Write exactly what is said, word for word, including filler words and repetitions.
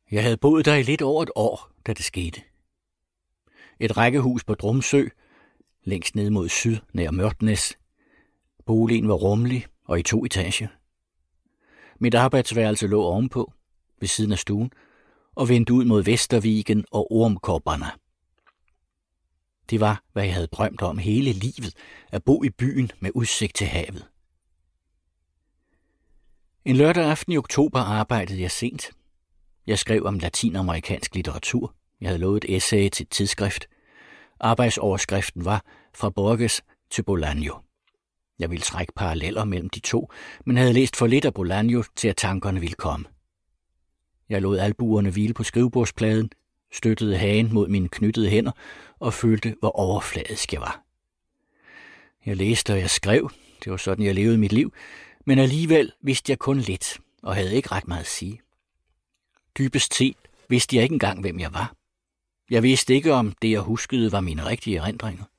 Jeg havde boet der i lidt over et år, da det skete. Et rækkehus på Drumsø, længst ned mod syd, nær Mørtnes. Boligen var rummelig og i to etager. Mit arbejdsværelse lå ovenpå, ved siden af stuen, og vendte ud mod Vestervigen og Ormkobberne. Det var, hvad jeg havde drømt om hele livet, at bo i byen med udsigt til havet. En lørdag aften i oktober arbejdede jeg sent. Jeg skrev om latinamerikansk litteratur. Jeg havde lovet et essay til et tidsskrift. Arbejdsoverskriften var Fra Borges til Bolaño. Jeg ville trække paralleller mellem de to, men havde læst for lidt af Bolaño til, at tankerne ville komme. Jeg lod albuerne hvile på skrivebordspladen, støttede hagen mod mine knyttede hænder og følte, hvor overfladisk jeg var. Jeg læste, og jeg skrev. Det var sådan, jeg levede mit liv. Men alligevel vidste jeg kun lidt, og havde ikke ret meget at sige. Dybest set vidste jeg ikke engang, hvem jeg var. Jeg vidste ikke, om det, jeg huskede, var mine rigtige erindringer.